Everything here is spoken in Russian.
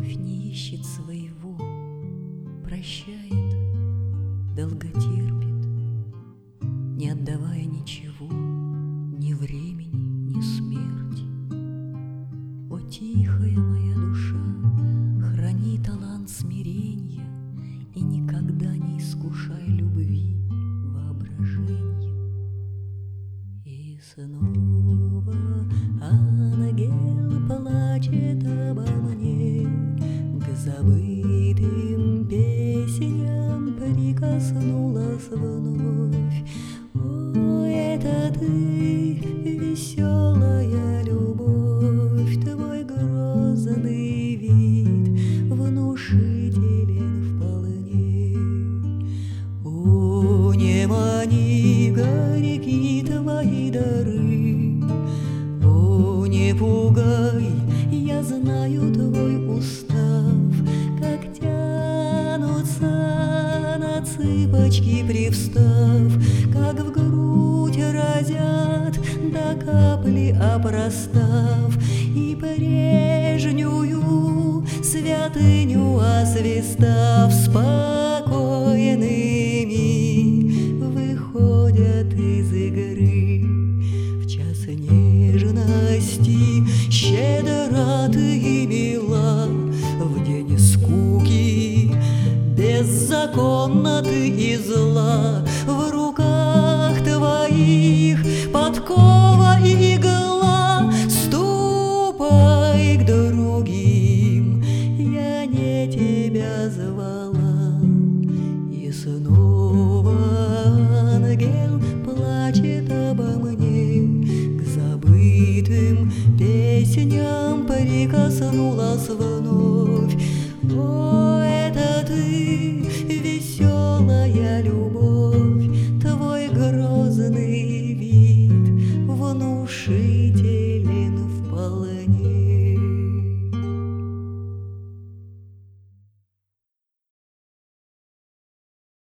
любовь не ищет своего, прощает, долго терпит, не отдавая ничего, ни времени, ни смерти. О, тихая моя душа, храни талант смиренья и никогда не искушай любви воображением. И снова ангел плачет обо мне, к забытым песням прикоснулась вновь. О, это ты, веселая любовь, твой грозный вид внушителен вполне. О, не мани горьки твои дары, о, не пугай, я знаю твой устав, как тянутся на цыпочки привстав, как в грудь разят до капли опростав, и прежнюю святыню освистав, спокойными выходят из игры. В час нежности щедра ты и мила, в день скуки беззаконна ты и зла. В руках твоих подкова и игла, ступай к другим, я не тебя звала. И снова ангел плачет обо мне, к забытым песням прикоснулась вновь.